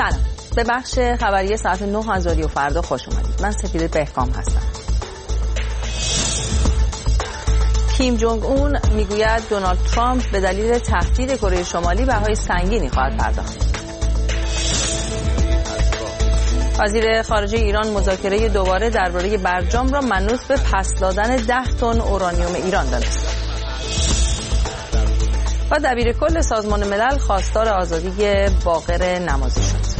سلام، به بخش خبری ساعت 9 از رادیو فردا خوش اومدید. من سپیده بهکام هستم. کیم جونگ اون میگوید دونالد ترامپ به دلیل تهدید کره شمالی بهای سنگینی خواهد پرداخت. وزیر خارجه ایران مذاکره دوباره درباره برجام را منوط به پس دادن 10 تن اورانیوم ایران دانست. و دبیرکل سازمان ملل خواستار آزادی باقر نمازی شد.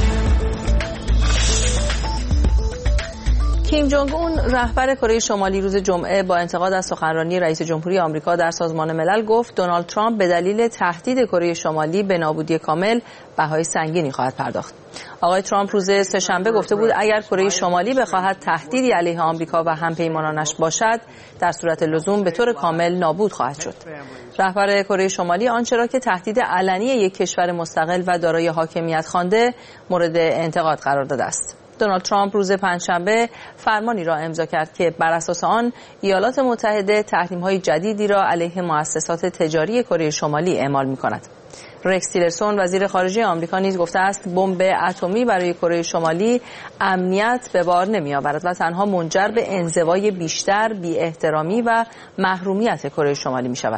کیم جونگ اون رهبر کره شمالی روز جمعه با انتقاد از سخنرانی رئیس جمهوری آمریکا در سازمان ملل گفت دونالد ترامپ به دلیل تهدید کره شمالی به نابودی کامل بهای سنگینی خواهد پرداخت. آقای ترامپ روز سه‌شنبه گفته بود اگر کره شمالی بخواهد تهدیدی علیه آمریکا و همپیمانانش باشد در صورت لزوم به طور کامل نابود خواهد شد. رهبر کره شمالی آنچه را که تهدید علنی یک کشور مستقل و دارای حاکمیت خوانده مورد انتقاد قرار داده است. دونالد ترامپ روز پنجشنبه فرمانی را امضا کرد که بر اساس آن ایالات متحده تحریم‌های جدیدی را علیه مؤسسات تجاری کره شمالی اعمال می‌کند. رکس تیلرسون وزیر خارجه آمریکا نیز گفته است بمب اتمی برای کره شمالی امنیت به بار نمی‌آورد و تنها منجر به انزوای بیشتر، بی‌احترامی و محرومیت کره شمالی می‌شود.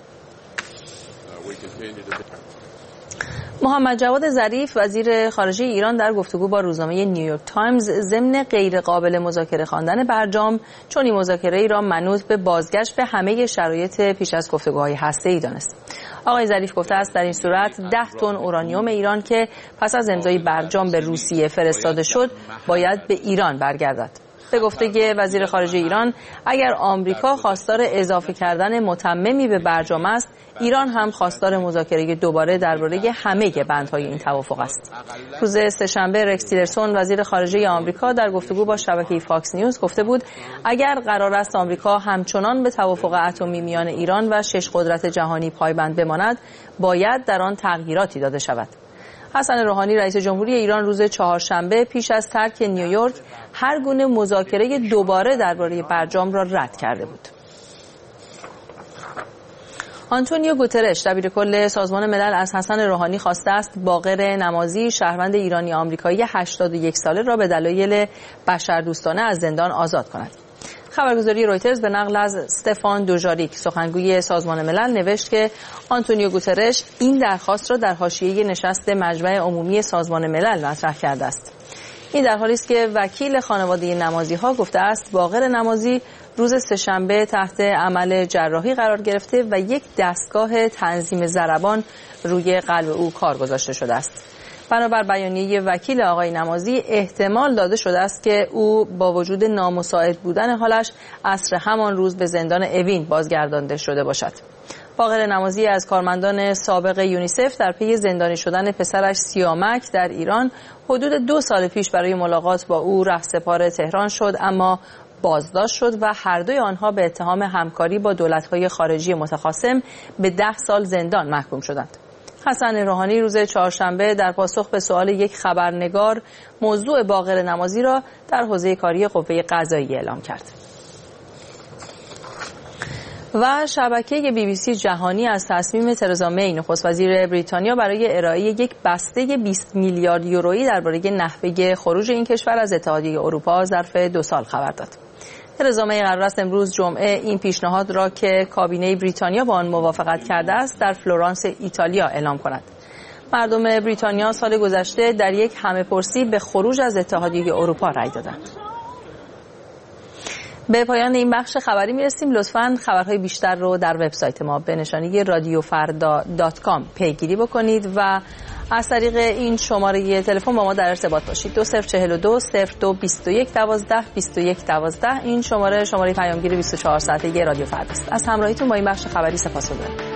محمد جواد ظریف وزیر خارجه ایران در گفتگو با روزنامه نیویورک تایمز ضمن غیر قابل مذاکره خواندن برجام چون این مذاکره را منوط به بازگشت به همه شرایط پیش از گفتگوهای هسته‌ای دانست. آقای ظریف گفته است در این صورت 10 تن اورانیوم ایران که پس از امضای برجام به روسیه فرستاده شد باید به ایران برگردد. به گفته وزیر خارجه ایران اگر آمریکا خواستار اضافه کردن متممی به برجام است، ایران هم خواستار مذاکره دوباره درباره همه بندهای این توافق است. روز سه‌شنبه رکس تیلرسون وزیر خارجه آمریکا در گفتگو با شبکه فاکس نیوز گفته بود اگر قرار است آمریکا همچنان به توافق اتمی میان ایران و 6 قدرت جهانی پایبند بماند، باید در آن تغییراتی داده شود. حسن روحانی رئیس جمهوری ایران روز چهارشنبه پیش از ترک نیویورک هر گونه مذاکره دوباره درباره برجام را رد کرده بود. آنتونیو گوترش دبیرکل سازمان ملل از حسن روحانی خواسته است باقر نمازی شهروند ایرانی آمریکایی 81 ساله را به دلایل بشردوستانه از زندان آزاد کند. خبرگزاری رویترز به نقل از استفان دوژاریک سخنگوی سازمان ملل نوشت که آنتونیو گوترش این درخواست را در حاشیه نشست مجمع عمومی سازمان ملل مطرح کرده است. این در حالی است که وکیل خانواده نمازی‌ها گفته است باقر نمازی روز سه‌شنبه تحت عمل جراحی قرار گرفته و یک دستگاه تنظیم ضربان روی قلب او کار گذاشته شده است. بنابر بیانیه وکیل آقای نمازی احتمال داده شده است که او با وجود نامساعد بودن حالش عصر همان روز به زندان اوین بازگردانده شده باشد. باقر نمازی از کارمندان سابق یونیسف در پی زندانی شدن پسرش سیامک در ایران حدود 2 سال پیش برای ملاقات با او رهسپار تهران شد اما بازداشت شد و هر دوی آنها به اتهام همکاری با دولت‌های خارجی متخاصم به 10 سال زندان محکوم شدند. حسن روحانی روز چهارشنبه در پاسخ به سوال یک خبرنگار موضوع باقر نمازی را در حوزه کاری قوه قضاییه اعلام کرد. و شبکه BBC جهانی از تصمیم ترزا می نخست وزیر بریتانیا برای ارائه یک بسته 20 میلیارد یورویی درباره نحوه خروج این کشور از اتحادیه اروپا ظرف 2 سال خبر داد. ترزا می قرار است امروز جمعه این پیشنهاد را که کابینه بریتانیا با آن موافقت کرده است در فلورانس ایتالیا اعلام کند. مردم بریتانیا سال گذشته در یک همه‌پرسی به خروج از اتحادیه اروپا رأی دادند. به پایان این بخش خبری میرسیم. لطفاً خبرهای بیشتر رو در وبسایت ما به نشانی radiofarda.com پیگیری بکنید و از طریق این شماره تلفن با ما در ارتباط باشید. 2042 02 21 12 21 12 این شماره پیامگیر 24 ساعته رادیو فردا است. از همراهیتون با این بخش خبری سپاسگزارم.